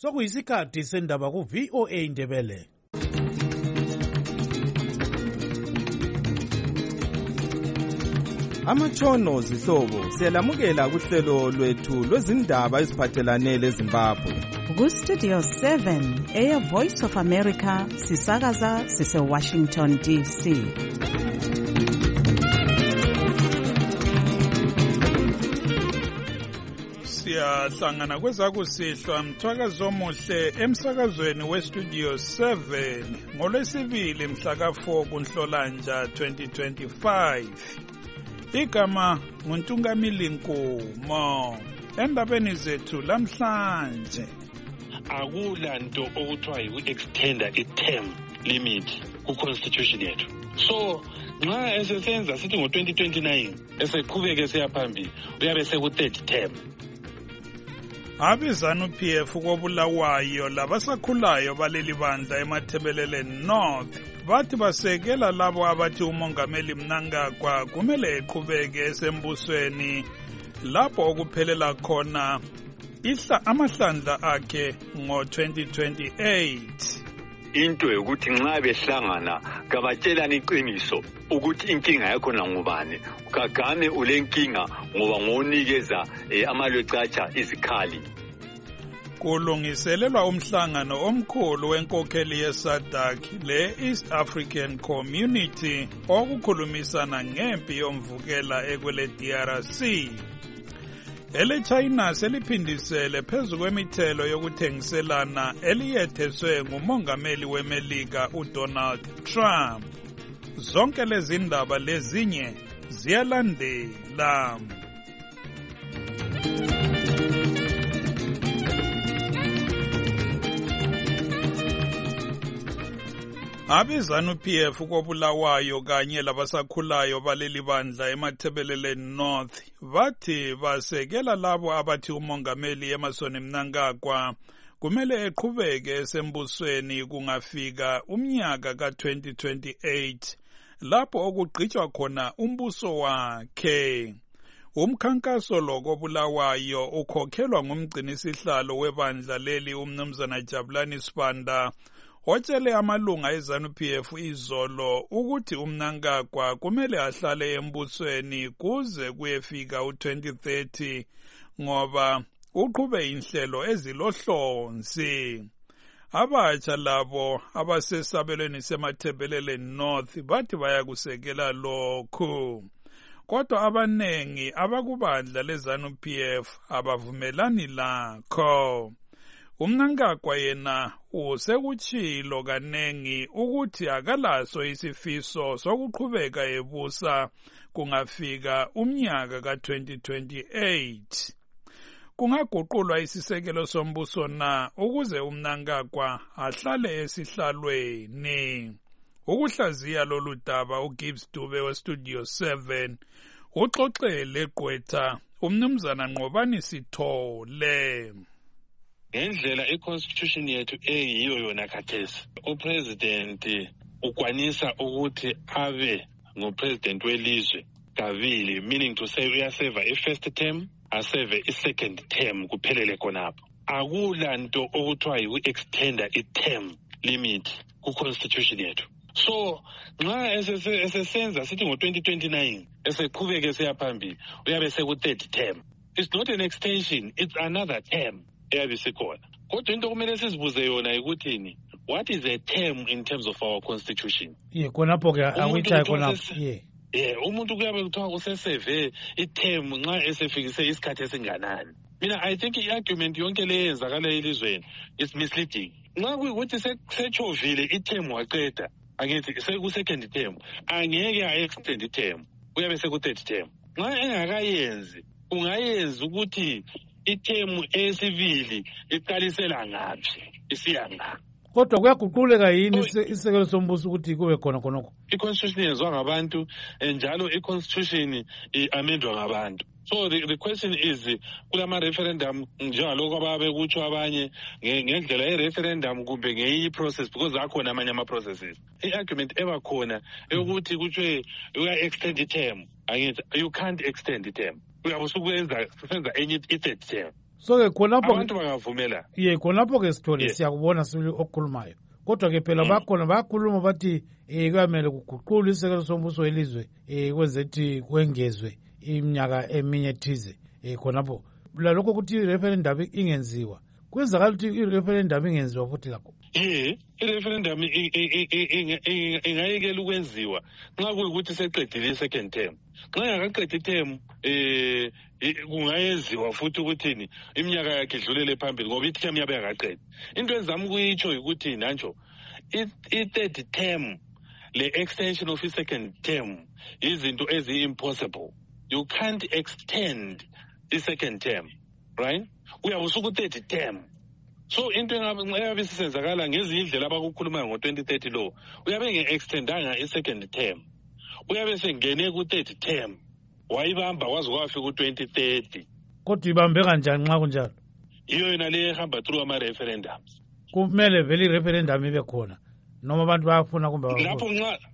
Sokuyisikhathi sendaba ku-VOA Indebele. Amatshono zihlobo siyalamukela kuhlelo lwethu lwezindaba eziphathelane leZimbabwe. Ku-Studio 7 Air Voice of America sisakaza sise-Washington DC. Siyahlangana kwezakusihlwa mthwakazo omuhle emsakazweni we-Studio 7 ngolwesibili mhla ka-4 kuNhlolanja 2025. Igama nguNtungamili Nkumo. Endabeni zethu lamhlanje, akulanto okuthiwa yiku-extenda i-term limit ku-constitution yethu. So nxa esesenza sithi ngo-2029 eseqhubeke siyaphambili uyabe seku-third term. Abizanu-PF kobulawayo labasakhulayo baleli bandla eMathebelele North bathi basekela labo abathi umongameli Mnangagwa kumele eqhubeke esembusweni lapho okuphelela khona amahlandla akhe ngo-2028. Into yokuthi nxa behlangana kabatshelani iqiniso ukuthi inkinga yakhona ngubani, kagame ule nkinga ngoba ngonikeza amalwecatsha izikhali. Kulungiselelwa umhlangano omkhulu wenkokheli yeSADC le-East African Community okukhulumisana ngempi yomvukela ekwele DRC. Ele-China seliphindisele phezu kwemithelo yokuthengiselana eliyetheswe ngumongameli weMelika uDonald Trump. Zonke lezi ndaba lezinye ziyalandela. Abizanu-PF kobulawayo kanye labasakhulayo baleli bandla eMathebelele North bathi basekela labo abathi umongameli Emmerson Mnangagwa kumele eqhubeke esembusweni kungafika umnyaka ka-2028 lapho okugqitshwa khona umbuso wakhe. Umkhankaso lo kobulawayo ukhokhelwa ngumgcinisihlalo webandla leli umnumzana Jabulani Sibanda otshele amalunga eZanu-PF izolo ukuthi uMnangagwa kumele ahlale embusweni kuze kuyefika u-2030 ngoba uqhube inhlelo ezilohlonzi. Abatsha labo abasesabelweni seMathebelele North bathi bayakusekela lokhu. Kodwa abanengi abakubandla leZanu-PF abavumelani lakho. uMnangagwa yena usekutshilo kanengi ukuthi akalaso isifiso sokuqhubeka ebusa kungafika umnyaka ka-2028. Kungaguqulwa isisekelo sombuso na ukuze uMnangagwa ahlale esihlalweni. Ukuhlaziya lolu daba uGibbs Dube weStudio 7 uxoxele Gqwetha umnumzana Nqobani Sithole. Ngendlela i-constitution yethu eyiyo yona khathesi, upresident ukwanisa ukuthi abe ngupresident welizwe kabili, meaning to say uyaseva i-first term aseve i-second term kuphelele khonapho. Akulanto okuthiwa yiku-extenda i-term limit ku-constitution yethu. So nxa esesenza sithi ngo-2029 eseqhubeke siyaphambili uyabe seku-third term. It's not an extension, it's another term eyabe sikhona. Kodwa into kumele sizibuze yona yikuthini, what is a term in terms of our constitution? Khonapho ke awuyichayi khonapho. Umuntu kuyabe kuthiwa useseve i-term nxa esefikise isikhathi esinganani. Mina I think i-argument yonke le yenzakala elizweni is misleading. Nxa kuyikuthi sechovile i-term waqeda, angithi seku-second term, angeke a-extend i-term, uyabe seku-third term. Nxa engakayenzi ungayenza ukuthi ithemu esivili iqalisela ngaphi isiya ngaphi. Kodwa kuyaguquleka yini isisekelo sombuso ukuthi kube khona khonokho? I-constitution yenziwa ngabantu njalo i-constitution amendwa ngabantu. So the question is, kulama-referendum njengalokho ababe kutsho abanye ngendlela ye-referendum kumbe ngeyinye i-process, because akhona amanye ama-processes. I-argument ebakhona eyokuthi kuthiwe uya-extend i-term, you can't extend i-term. Uyabe usukwenza enye i-third term. So-ke khonapho abantu bangavumela khonapho-ke sithole siyakubona okukhulumayo kodwa-ke phela bakhona bayakhuluma bathi kuyamele kuguqulwe isekelo sombuso welizwe kwenzethi kwengezwe iminyaka eminye ethize khonapho lalokho ukuthi i-referendum ingenziwa kwenzakala ukuthi i-referendum ingenziwa futhi lakho i-referendum ingayekela ukwenziwa nxa kuyikuthi seqedile i-second term. Nxa yakaqeda i-term kungayenziwa futhi ukuthini iminyaka yakhe idlulele phambili ngoba i-term yabe yakaqeda. Into ezama ukuyitsho yikuthi nantsho i-third term le-extension of i-second term izinto eziyi-impossible. You can't extend i-second term, right? Uyabe usuku-third term. So into engabe isenzakala ngezinye indlela abakukhulumayo ngo-2030 law uyabe nge-extendanga i-second term, uyabe sengene ku-third term wayibamba kwaze kwafika ku-2030. Kodwa ibambe kanjani nxa kunjalo? Iyo yona le ehamba through ama-referendums. Kumele vele i-referendum ibe khona noma abantu bayafuna kumbe lapho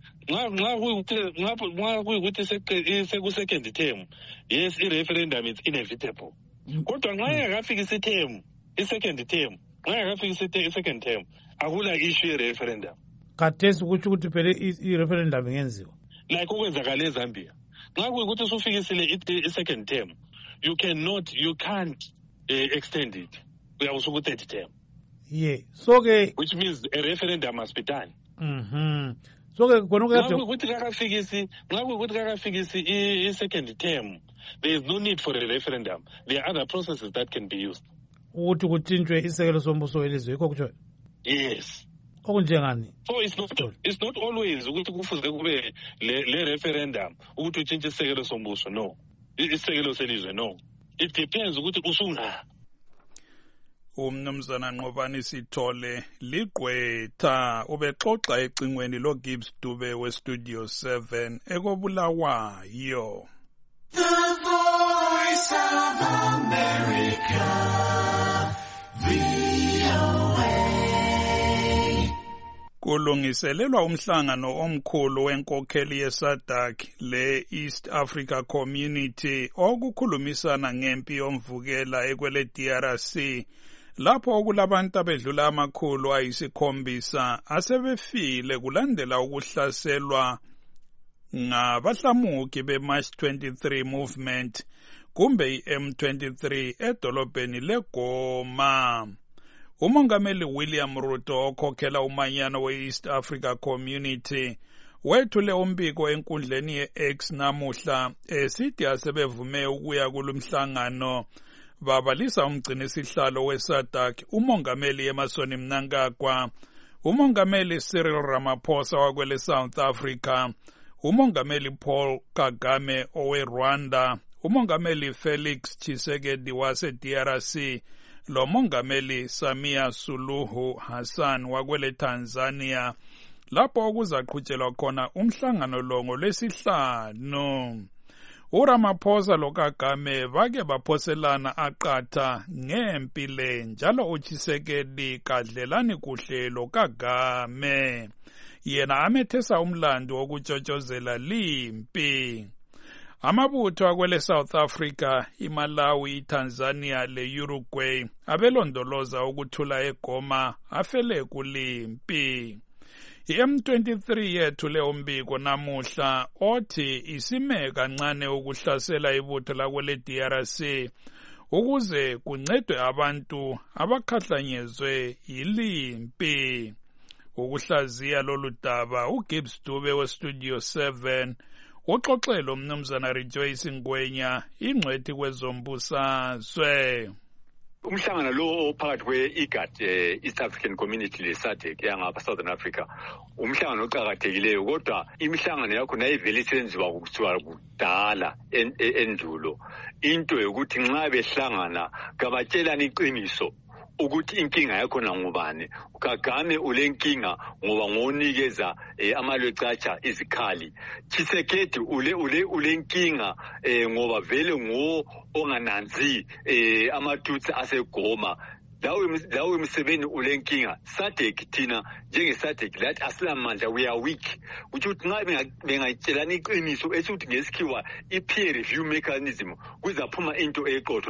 nxa kuyikuthi seku-second term, yes, i-referendum is inevitable. Kodwa nxa ingakafikisi i-term i-second term, nxa ingakafikisi i-second term akula issue ye-referendum. Khathesi kutsho ukuthi phela i-referendum ingenziwa like okwenzakala eZambia. Nxa kuyikuthi usufikisile i-second term, you can't extend it. Uyabe usuku-third term. So-ke which means a referendum must be done. So-ke khona nxa kuyikuthi kakafikisi i-second term, there is no need for a referendum. There are other processes that can be used. Ukuthi kuthintshwe isekelo sombuso welizwe yikho kutsho? Yes. Okunjengani? So it's not always ukuthi kufuze kube le referendum ukuthi utshintshe isekelo sombuso, no. Isekelo selizwe, no. It depends ukuthi usuna. Umnumzana Nqobani Sithole ligqwetha ubexoxa ecingweni lo Gibbs Dube we Studio 7 ekobulawayo. The Voice of America, VOA. Kulungiselelwa umhlangano omkhulu wenkokheli yeSADC le-East Africa Community okukhulumisana ngempi yomvukela ekwele DRC lapho okulabantu abedlula amakhulu ayisikhombisa asebefile kulandela ukuhlaselwa ngabahlamuki be-March 23 movement kumbe i-M23 edolobheni leGoma. Umongameli William Ruto okhokhela umanyano we-East Africa Community wethule umbiko enkundleni ye-X namuhla esithi asebevume ukuya kulumhlangano babalisa umgcinisihlalo we-SADC umongameli Emmerson Mnangagwa, umongameli Cyril Ramaphosa wakwele South Africa, umongameli Paul Kagame owe Rwanda, umongameli Felix Tshisekedi wase DRC, lo mongameli Samia Suluhu Hassan wakwele Tanzania lapho okuzaqhutshelwa khona umhlangano lo ngolwesihlanu. uRamaphosa lo Kagame bake baphoselana aqatha ngempi le njalo uTshisekedi kadlelani kuhle lo Kagame yena amethesa umlando wokutshotshozela limpi. Amabutho akwele South Africa, iMalawi, iTanzania le-Uruguay abelondoloza ukuthula eGoma afele kulimpi. I-M23 yethule umbiko namuhla othi isime kancane ukuhlasela ibutho lakwele DRC ukuze kuncedwe abantu abakhahlanyezwe yilimpi. Ukuhlaziya lolu daba uGibbs Dube we-Studio 7 uxoxelo umnumzana Rejoice Ngwenya ingcwethi kwezombusazwe. Umhlangano lo phakathi kwe-IGAD East African Community le-SADC yangapha Southern Africa umhlangano oqhakathekileyo kodwa imihlangano yakho nayivele isenziwa kuthiwa kudala endulo into yokuthi nxa behlangana kabatshelana iqiniso ukuthi inkinga yakho ngubani. Kagame ulenkinga ngoba ngonikeza amalwecatsha izikhali. Tshisekedi ulenkinga ngoba vele ongananzi amatutsi aseGoma. Lawo emsebeni ulenkinga. SADC thina njenge-SADC lathi asilamandla, we are weak. Ukuthi nxa bengatshelana iqiniso esithi ngesikhiwa i-peer review mechanism kuzaphuma into eqotho lapho.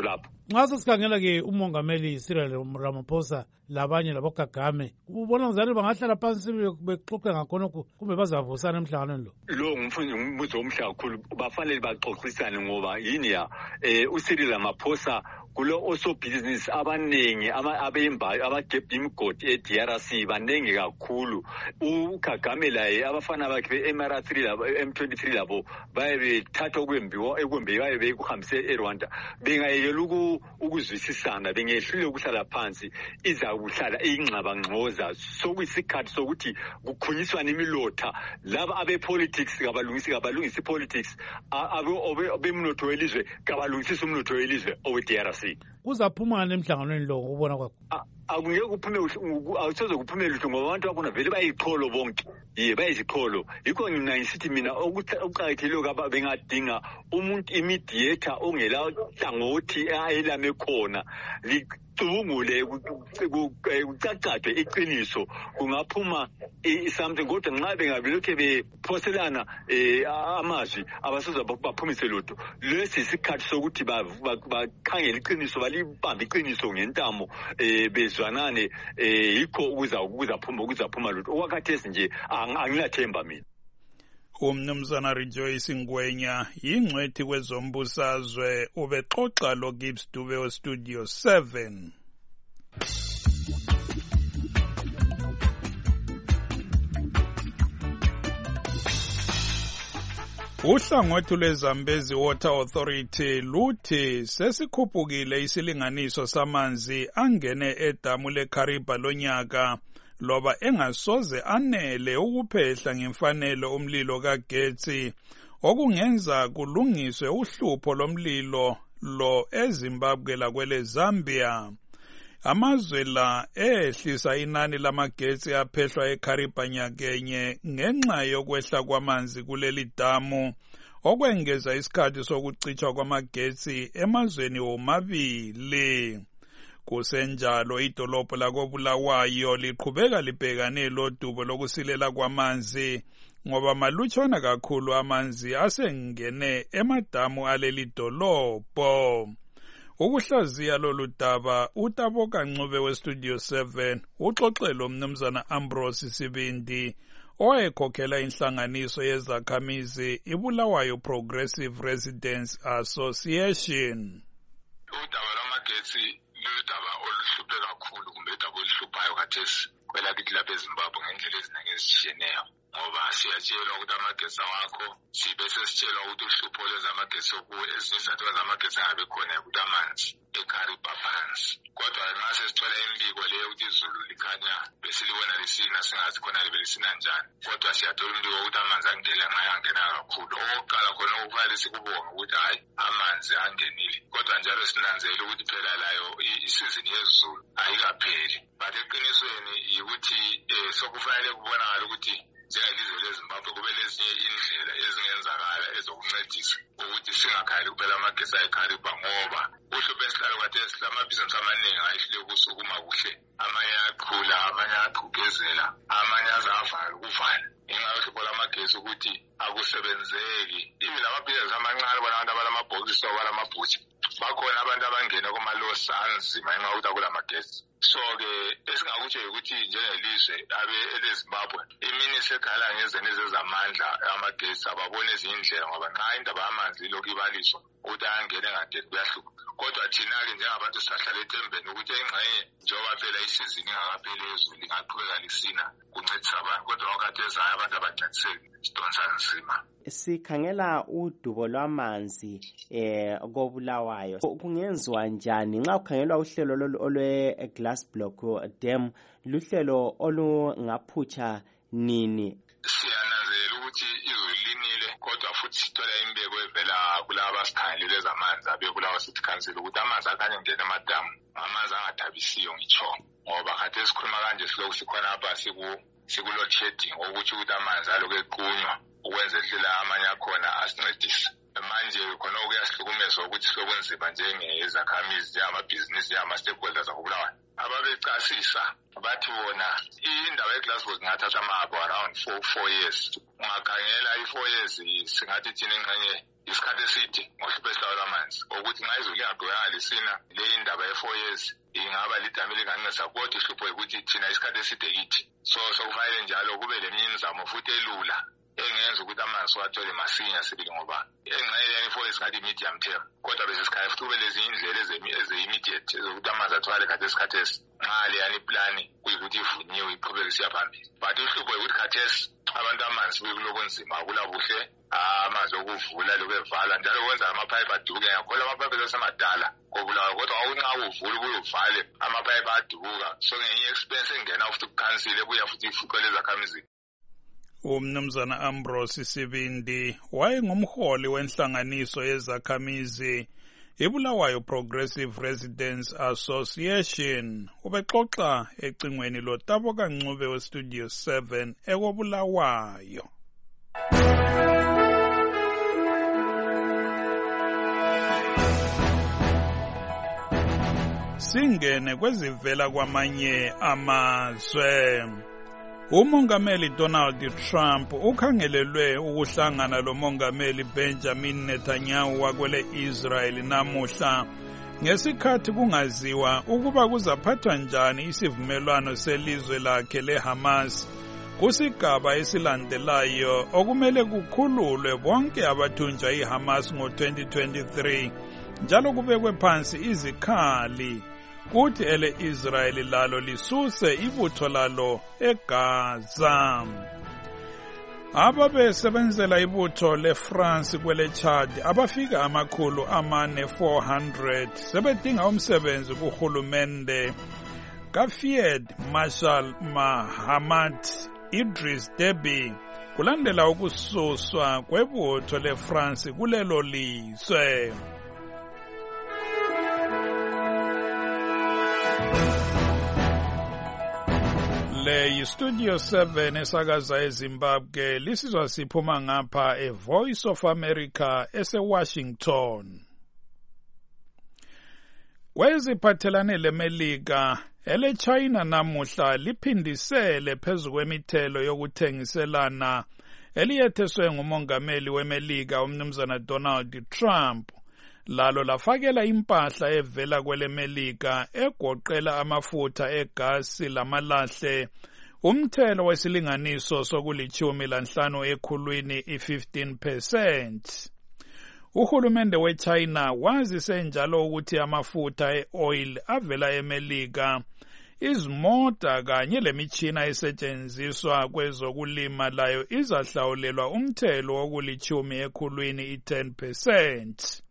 Nxa sesikhangela-ke umongameli Cyril Ramaphosa labanye labokagame, ubona ngizani bangahlala phansi bexoxe ngakhonokho kumbe bazavusana emhlanganweni lo? Lo ngumbuzo omhle kakhulu, bafanele baxoxisane ngoba yini ya uCyril Ramaphosa kulo osobhizinisi abaningi abembayo abagebha imigodi eDRC banengi kakhulu. uKagame laye abafana bakhe beMR3 labo M23 labo baye bethatha ekwembiwa baye bekuhambise eRwanda. Bengayekela ukuzwisisana, bengehlule ukuhlala phansi, iza kuhlala ingxabangxoza sokuyisikhathi sokuthi kukhunyiswana imilotha. Laba abepolitics kabalungisi politics, abemnotho welizwe kabalungisisa umnotho welizwe oweDRC. Kuzaphumana emhlanganweni lo ubona kwakho? Akungeke kuphume awusoze kuphume luhle ngoba abantu bakhona vele bayiqholo bonke. Bayiziqholo. Yikho mina ngisithi mina okuqhakathekile kaba bengadinga umuntu imediator ongela hlangothi ayelame khona. Licubungule kucacadwe iqiniso kungaphuma something, kodwa nxa bengabilokhe bephoselana amazwi abasoza baphumise lutho. Lesi isikhathi sokuthi bakhangele iqiniso, balibambe iqiniso ngentamo bezwanane, yikho ukuzaphuma lutho. Okwakhathesi nje angilathemba mina. Umnumzana Rejoice Ngwenya yingcwethi kwezombusazwe ubexoxa lo Gibbs Dube oStudio 7. Uhlangothi lweZambezi Water Authority luthi sesikhuphukile isilinganiso samanzi angene edamu leKariba lonyaka, loba engasoze anele ukuphehla ngemfanelo umlilo kagetsi, okungenza kulungiswe uhlupho lomlilo lo eZimbabwe lakwele Zambia. Amazwe la ehlisa inani lamagetsi aphehlwa eKariba nyakenye ngenxa yokwehla kwamanzi kuleli damu, okwengeza isikhathi sokucitshwa kwamagetsi emazweni womabili. Kusenjalo idolobho lakoBulawayo liqhubeka libhekane lodubo lokusilela kwamanzi ngoba malutshwana kakhulu amanzi asengene emadamu aleli dolobho. Ukuhlaziya lolu daba uTaboka Ncube weStudio 7 uxoxele umnumzana Ambrose Sibindi owayekhokhela inhlanganiso yezakhamizi iBulawayo Progressive Residents Association. Udaba lwamagetsi ludaba oluhluphe kakhulu, kumbe udaba oluhluphayo khathesi kwelakithi lapha eZimbabwe ngendlela eziningi ezishiyeneyo, ngoba siyatshelwa ukuthi amagetsi awakho, sibe sesitshelwa ukuthi uhlupho lwezamagetsi ezinye izathu zamagetsi angabe khona ukuthi amanzi eKariba phansi. Kodwa nxa sesithola imbiko leyo ukuthi izulu likhanya besilibona lisina singazi khona libe lisina njani, kodwa siyathola umbiko ukuthi amanzi angena ngayo angena kakhulu. Okokuqala khona okufanele sikubonge ukuthi hayi amanzi angenile, kodwa njalo sinanzele ukuthi phela layo isizini yezulu ayikapheli. But eqinisweni yikuthi sokufanele kubonakala ukuthi njengelizwe leZimbabwe kube lezinye indlela ezingenzakala ezokuncedisa ukuthi singakhali kuphela amagetsi eKariba, ngoba uhlupho esihlalo khathesi lamabhizinisi amaningi ayehlule ukusukuma kuhle, amanye ayaqhula, amanye ayaqhugezela, amanye azavala ukuvala ngenxa yohlupho lamagetsi ukuthi akusebenzeki. Ibi lamabhizinisi amancane bona abantu abalamabhokisi abalamabhuthi bakhona abantu abangena kumalosi anzima ngenxa yokuthi akulamagetsi. So-ke esingakutsho ukuthi njengelizwe eleZimbabwe imini sekhala ngezinye zezamandla amagetsi ababone ezinye indlela, ngoba nxa indaba yamanzi ilokhu ibaliswa ukuthi ayangena engangeni kuyahlupha. Kodwa thina-ke njengabantu sisahlala ethembeni ukuthi engxenye njengoba phela isizini ingakapheli ezulu lingaqhubeka lisina kuncedisa abantu, kodwa okhathesi hayi abantu abancediseki, sidonsa nzima. Sikhangela udubo lwamanzi koBulawayo, kungenziwa njani nxa kukhangelwa uhlelo olwe-glass block dam, luhlelo olungaphutsha nini? Siyananzelela ukuthi izulu linile, kodwa futhi sithola imbeko evela kulabo abasikhangelile ezamanzi abeBulawayo City Council ukuthi amanzi akhanye ngena amadamu, amanzi angadabisiyo ngitsho, ngoba khathesi sikhuluma kanje silokhu sikhona apha siku-load shedding, okutsho ukuthi amanzi alokhu equnywa ukwenzela amanye akhona asincedise. Manje khona okuyasihlukumeza ukuthi sokunzima njengezakhamizi, njengamabhizinisi, njengama-stakeholders akuBulawayo ababecasisa bathi bona indaba yeGlasgow ingathatha amahabo around 4 years. Ungakhangela i4 years singathi thina engxenye isikhathi eside ngohlupho esihlayo lwamanzi ukuthi nxa izulu lingagqokanga lisina le indaba ye-4 years ingaba lidami lingancesa kodwa ihlupho ukuthi thina isikhathi eside kithi so sokufanele njalo kube leminye imizamo futhi elula engenza ukuthi amanzi siwathole masinya sibili ngoba engxenye yani-4 years ngathi medium term kodwa besesikhaya futhi kube lezinye indlela eze-immediate ezokuthi amanzi atholakale khathesi nxa leyani iplani kuyikuthi ivunyiwe iqhubeke isiya phambili but uhlupho yikuthi khathesi abantu amanzi bekuloku nzima akula buhle amanzi okuvula lokuvala njalo kwenza amapayipi adubuke ngakhola amapayipi asemadala kobulawayo kodwa nxa uvula ubuye uvale amapayipi adubuka so ngenye expense engena futhi kukhansile buya futhi ifuqele ezakhamizini. Umnumzana Ambrose Sibindi wayengumholi wenhlanganiso yezakhamizi iBulawayo Progressive Residents Association ubexoxa ecingweni loTabo kaNcube weStudio 7 ekobulawayo. Singene kwezivela kwamanye amazwe. Umongameli Donald Trump ukhangelelwe ukuhlangana lomongameli Benjamin Netanyahu wakwele Israel namuhla ngesikhathi kungaziwa ukuba kuzaphathwa njani isivumelwano selizwe lakhe leHamas kusigaba esilandelayo okumele kukhululwe bonke abathunjwa iHamas ngo-2023 njalo kubekwe phansi izikhali kuthi ele-Israyeli lalo lisuse ibutho lalo eGaza. Ababesebenzela ibutho leFrance kwele Chad abafika 400 sebedinga umsebenzi kuhulumende kaField Marshal Mohammed Idris Deby kulandela ukususwa kwebutho leFrance kulelo lizwe. Le Studio 7 esakaza eZimbabwe lisizwa siphuma ngapha eVoice of America eseWashington. Kweziphathelane leMelika eleChina namuhla liphindisele phezu kwemithelo yokuthengiselana eliyetheswe ngumongameli weMelika umnumzana Donald Trump. Lalo lafakela impahla evela kweleMelika egoqela amafutha egasi lamalahle umthelo wesilinganiso sokulitshumi ekhulwini i-15%. Uhulumende weChina wazise njalo ukuthi amafutha e-oil avela eMelika, izimota kanye lemitshina esetshenziswa kwezokulima layo izahlawulelwa umthelo wokulitshumi ekhulwini i-10%.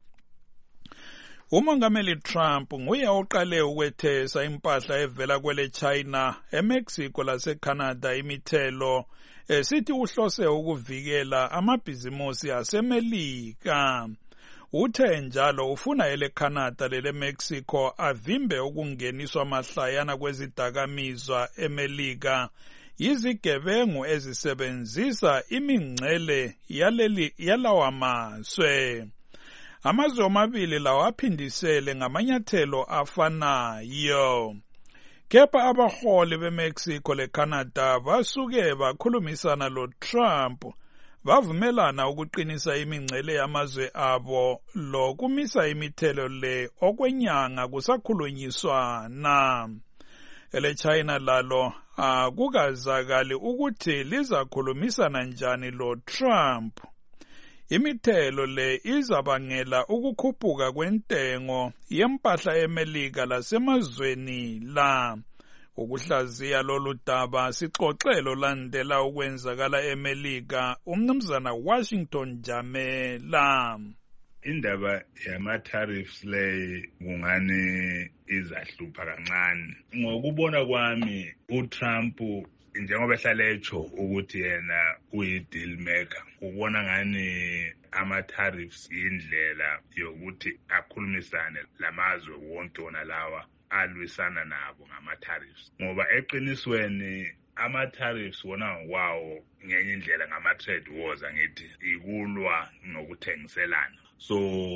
Umongameli Trump nguye oqale ukwethesa impahla evela kwele China, eMexico laseCanada imithelo esithi uhlose ukuvikela amabhizimusi aseMelika. Uthe njalo ufuna eleCanada leleMexico avimbe ukungeniswa mahlayana kwezidakamizwa eMelika yizigebengu ezisebenzisa imingcele yalawa mazwe. Amazwe omabili lawo aphindisele ngamanyathelo afanayo. Kepha abaholi beMexico leCanada basuke bakhulumisana loTrump bavumelana ukuqinisa imingcele yamazwe abo lokumisa imithelo le okwenyanga kusakhulunyiswana. EleChina lalo akukazakali ukuthi lizakhulumisana njani loTrump. Imithelo le izabangela ukukhuphuka kwentengo yempahla eMelika lasemazweni la. Ukuhlaziya lolu daba sixoxelo landela ukwenzakala eMelika umnumzana Washington Jamela. Indaba yama-tariffs le kungani izahlupha kancane. Ngokubona kwami uTrump njengoba ehlala etsho ukuthi yena uyi-deal maker, ubona ngani ama-tariffs indlela yokuthi akhulumisane lamazwe wonke wona lawa alwisana nabo ngama-tariffs. Ngoba eqinisweni ama-tariffs wona wawo ngenye indlela ngama-trade wars angithi ikulwa ngokuthengiselana. so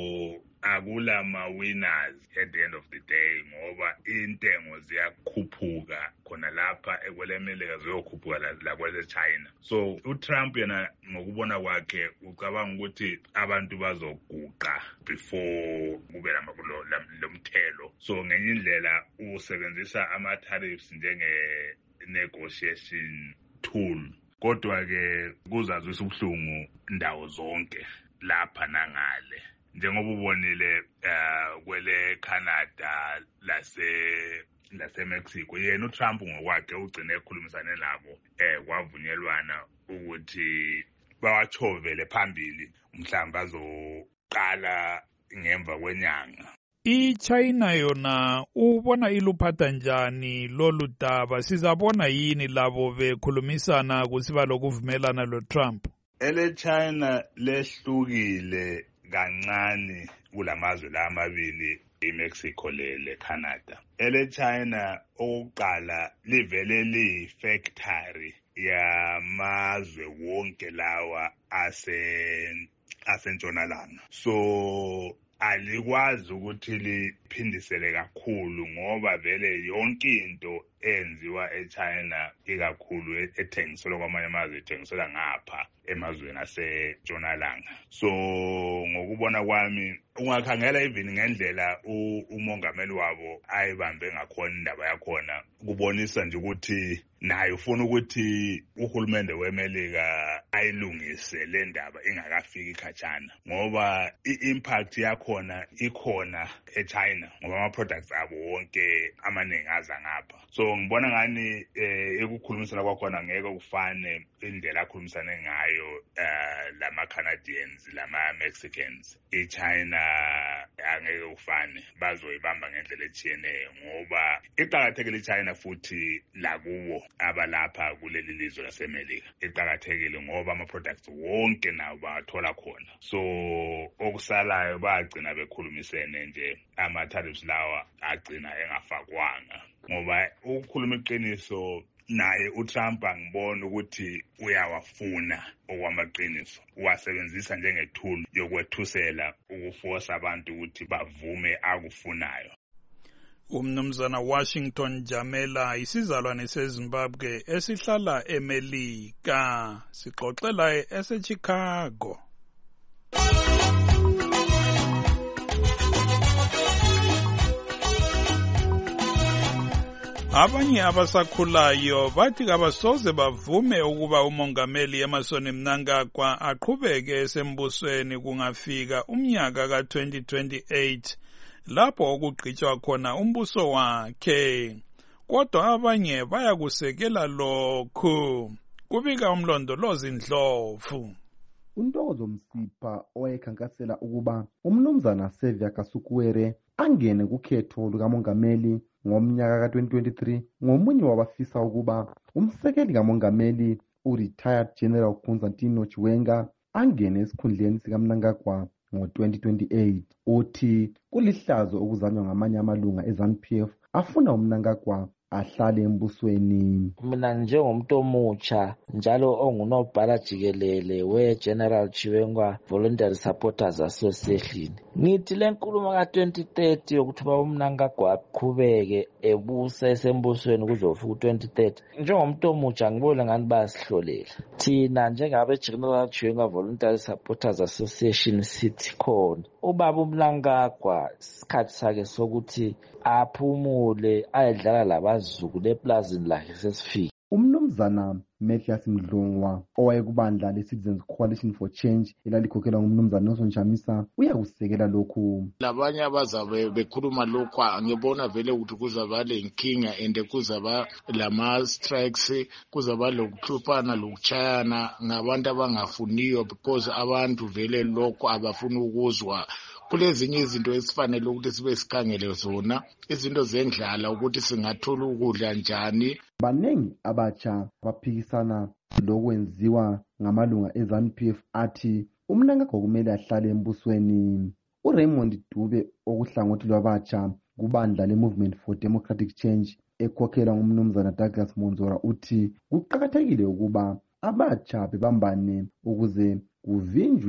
akula ma-winners at the end of the day ngoba intengo ziyakhuphuka khona lapha ekwelemelika ziyokhuphuka lakwele China. So uTrump yena ngokubona kwakhe ucabanga ukuthi abantu bazoguqa before kube lomthelo. So ngenye indlela usebenzisa ama-tariffs njenge-negotiation tool. Kodwa ke kuzazwisa ubuhlungu ndawo zonke lapha nangale. Njengoba ubonile kwele Canada lase Mexico yena uTrump ngokwakhe ugcine ekhulumisane nabo kwavunyelwana ukuthi bawachovele phambili mhlawumbe bazoqala ngemva kwenyanga. iChina yona ubona iluphatha njani lolu daba? Sizabona yini labo bekhulumisana kusiba lokuvumelana loTrump? China lehlukile kancane kulamazwe lamabili iMexico le Canada. China oqala livele lifactory yamazwe wonke lawa asentshonalanga. So alikwazi ukuthi liphindisele kakhulu ngoba vele yonke into enziwa eChina ikakhulu ethengiselwa kwamanye amazwe ethengiselwa ngapha emazweni asentshonalanga. So ngokubona kwami ungakhangela even ngendlela umongameli wabo ayibambe ngakhona indaba yakhona kubonisa nje ukuthi naye ufuna ukuthi uhulumende weMelika ayilungise le ndaba ingakafiki khatshana ngoba iimpact yakhona ikhona eChina ngoba ama-products abo wonke amaningi aza ngapha. So ngibona ngani ekukhulumisana kwakhona ngeke kufane indlela akhulumisane ngayo lama-Canadians lama-Mexicans. iChina angeke kufane bazoyibamba ngendlela etshiyeneyo ngoba iqakathekile iChina futhi lakuwo abalapha kuleli lizwe laseMelika. Iqakathekile ngoba ama-products wonke nawo bathola khona. So okusalayo bagcina bekhulumisene nje ama-tariffs lawa agcina engafakwanga ngoba ukukhuluma iqiniso naye uTrump angibona ukuthi uyawafuna okwamaqiniso. Uwasebenzisa njengetool yokwethusela ukuforce abantu ukuthi bavume akufunayo. Umnumzana Washington Jamela isizalwane seZimbabwe esihlala eMelika sixoxela eseChicago. Abanye abasakhulayo bathi kabasoze bavume ukuba umongameli Emmerson Mnangagwa aqhubeke esembusweni kungafika umnyaka ka-2028 lapho okugqitshwa khona umbuso wakhe. Kodwa abanye bayakusekela lokhu. Kubika umlondolozi Ndlovu. uNtokozo Msipha owayekhankasela ukuba umnumzana Xavier Kasukuwere angene kukhetho lukamongameli ngomnyaka ka-2023 ngomunye wabafisa ukuba umsekeli kamongameli u-retired General Constantino Chiwenga angene esikhundleni sikaMnangagwa ngo-2028. Uthi kulihlazo okuzanywa ngamanye amalunga eZANU-PF afuna uMnangagwa ahlale embusweni. Mina njengomuntu omutsha njalo ongunobhala jikelele we-General Chiwenga Voluntary Supporters Association, ngithi le nkulumo ka-2030 yokuthi uMnangagwa aqhubeke ebusa esembusweni kuzofika u-2030, njengomuntu omutsha ngibona ngani bayasihlolela. Thina njengabe-General Chiwenga Voluntary Supporters Association sithi khona ubaba uMnangagwa isikhathi sakhe sokuthi aphumule ayedlala labazukulu eplazini lakhe sesifika. Umnumzana Mathias Mdlongwa owayekubandla le-Citizens Coalition for Change elalikhokhelwa ngumnumzana Nelson Chamisa uyakusekela lokhu. Labanye abazabe bekhuluma lokhu ngibona vele ukuthi kuzaba lenkinga and kuzaba lama-strikes, kuzaba lokuhluphana lokuchayana ngabantu abangafuniyo because abantu vele lokhu abafuni ukuzwa. Kulezinye izinto esifanele ukuthi sibe sikhangele zona, izinto zendlala ukuthi singathola ukudla njani. Baningi abatsha baphikisana lokwenziwa ngamalunga eZANU-PF athi uMnangagwa kumele ahlale embusweni. uRaymond Dube okuhlangothi lwabatsha kubandla le-Movement for Democratic Change ekhokhelwa ngumnumzana Douglas Monzora uthi kuqakathekile ukuba abatsha bebambane ukuze kuvinjwe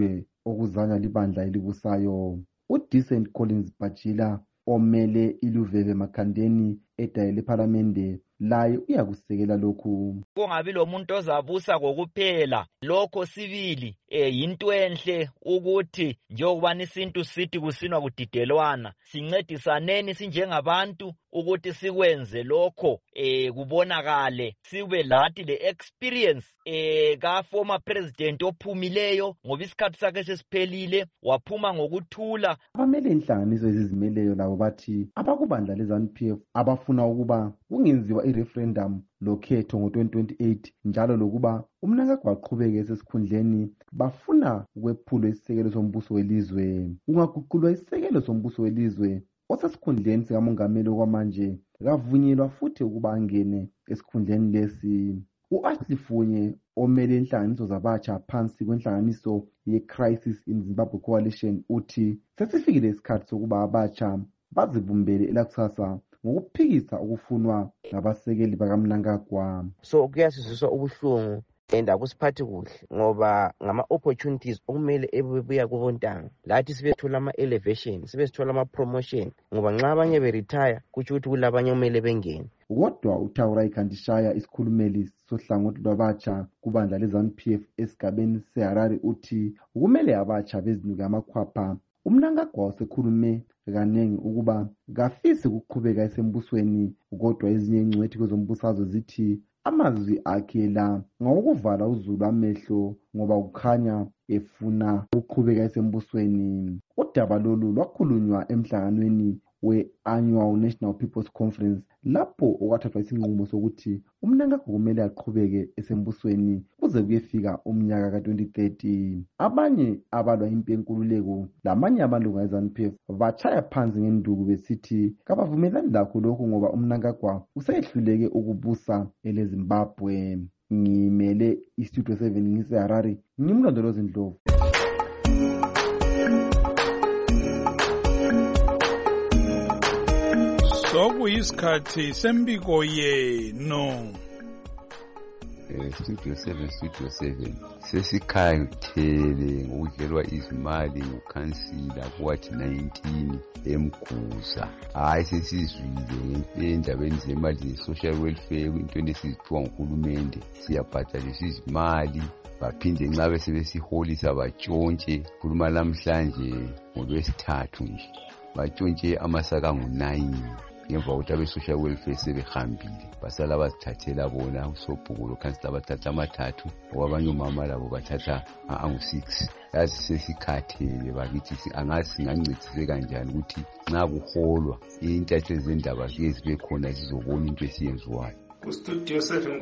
okuzanywa libandla elibusayo. uDecent Collins Bajila omele iLuveve Makhandeni edayele ephalamende laye uyakusekela lokhu. Kungabi lo muntu ozabusa kokuphela lokho sibili yinto enhle ukuthi njengoba isintu sithi kusinwa kudidelwana sincedisaneni sinjengabantu ukuthi sikwenze lokho kubonakale sibe lathi le experience ka former president ophumileyo ngoba isikhathi sakhe sesiphelile waphuma ngokuthula. Abamele inhlanganiso ezizimeleyo labo bathi abakubandla leZANU-PF abafuna ukuba kungenziwa ireferendum lokhetho ngo-2028 njalo lokuba uMnangagwa aqhubeke esesikhundleni bafuna ukwephulwa isisekelo sombuso welizwe. Kungaguqulwa isisekelo sombuso welizwe osesikhundleni sikamongameli okwamanje kavunyelwa futhi ukuba angene esikhundleni lesi. U-Ashley Funye omele inhlanganiso zabatsha phansi kwenhlanganiso ye-Crisis in Zimbabwe Coalition uthi sesifikile isikhathi sokuba abatsha bazibumbele elakusasa ngokuphikisa ukufunwa ngabasekeli bakaMnangagwa. So kuyasizwisa ubuhlungu and akusiphathi kuhle ngoba ngama-opportunities okumele ebuya kubontanga lathi sibethola ama-elevation sibethola ama-promotion ngoba nxa abanye beretire kutsho ukuthi kulabanye kumele bengene. Kodwa uThawurai Khandishaya isikhulumeli sohlangothi lwabatsha kubandla leZANU-PF esigabeni seHarare uthi kumele abatsha bezinuke amakhwapha. uMnangagwa usekhulume kanengi ukuba kafisi ukuqhubeka esembusweni kodwa ezinye ingcwethi kwezombusazwe zithi amazwi akhe la ngokuvala uzulu amehlo ngoba kukhanya efuna ukuqhubeka esembusweni. Udaba lolu lwakhulunywa emhlanganweni we-Annual National People's Conference lapho okwathathwa isinqumo sokuthi uMnangagwa kumele aqhubeke esembusweni kuze kuyefika umnyaka ka-2030. Abanye abalwa impenkululeko lamanye amalunga eZANU-PF batshaya phansi ngenduku besithi kabavumelani lakho lokhu ngoba uMnangagwa usehluleke ukubusa eleZimbabwe. Ngimele iStudio 7 ngiseHarare, ngimlondolozi Ndlovu. Sokuyisikhathi sembiko yenu. Studio 7 sesikhathele ngokudlelwa izimali ngukhansila kuwathi 19 eMguza. Hayi sesizwile endabeni zemali ze-social welfare into esiziphiwa nguhulumende siyabhadalisa izimali baphinde nxa besebesiholisa batshontshe. Khuluma namhlanje ngoLwesithathu nje batshontshe amasaka ngu9 ngemva kokuthi abe-social welfare sebehambile basala bazithathela bona usobhukulo khansila bathatha amathathu okwabanye umama labo bathatha angu6. yazi sesikhathele bakithi angazi singancedise kanjani ukuthi nxa kuholwa intatheli zendaba zike zibe khona sizobona into esiyenziwayo. Kustudio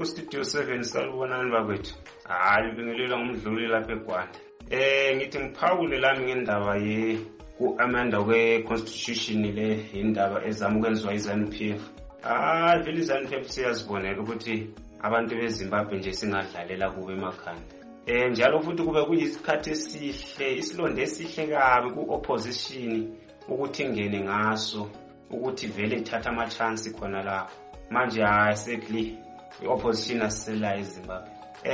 7 salubonani bakwethu. Hayi bingelela ngumdluli lapha eGwanda. Ngithi ngiphawule lami ngendaba ku-amanda kwe-constitution le indaba ezamukwenziwa iZANU-PF. Vele iZANU-PF siyazibonela ukuthi abantu beZimbabwe nje singadlalela kube emakhanda. Njalo futhi kube kuyisikhathi esihle isilonda esihle kabi ku-opposition ukuthi ingene ngaso ukuthi vele ithatha ama-chance khona lapho. Manje hayi sekli i-opposition asisela eZimbabwe.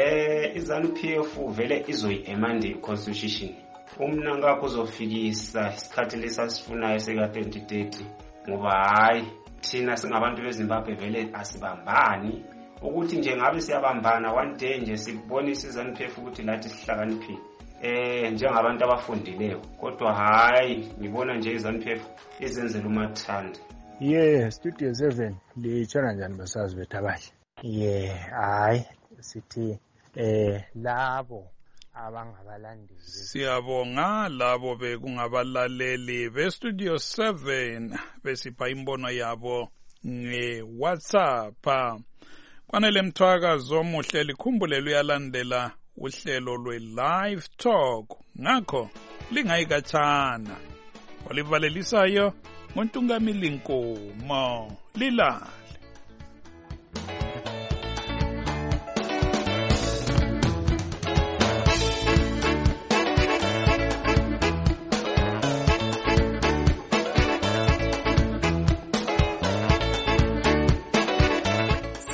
iZANU-PF vele izoyi-amend i-constitution. uMnangagwa uzofikisa isikhathi lesasifunayo seka-2030 ngoba hayi thina singabantu beZimbabwe vele asibambani ukuthi nje ngabe siyabambana one day nje sibonisa iZANU-PF ukuthi lathi sihlakaniphile njengabantu abafundileyo kodwa hayi ngibona nje iZANU-PF izenzela umathanda. Studio 7 litshona njani basazi bethu abahle? Hayi sithi labo abangabalandeli. Siyabonga labo bekungabalaleli beStudio 7 besipha imbono yabo ngeWhatsApp. Kwanele mthwakazo omuhle likhumbule luyalandela uhlelo lwe-Live Talk ngakho lingayikatshana olivalelisayo nguNtungamili Nkomo lilale.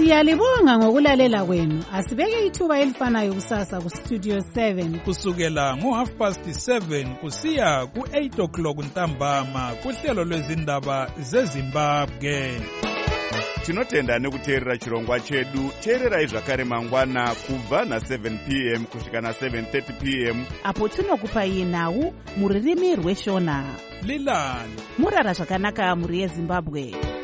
Siyalibonga ngokulalela kwenu. Asibeke ithuba elifanayo kusasa kuStudio 7 kusukela ngo7:30 kusiya ku8 ntambama kuhlelo lwezindaba zeZimbabwe. Tinotenda nekuteerera chirongwa chedu. Teererai zvakare mangwana kubva na7 p.m. kusvika na7:30 p.m. apo tinokupai nhau mururimi rweshona. Lilani murara zvakanaka muri yeZimbabwe.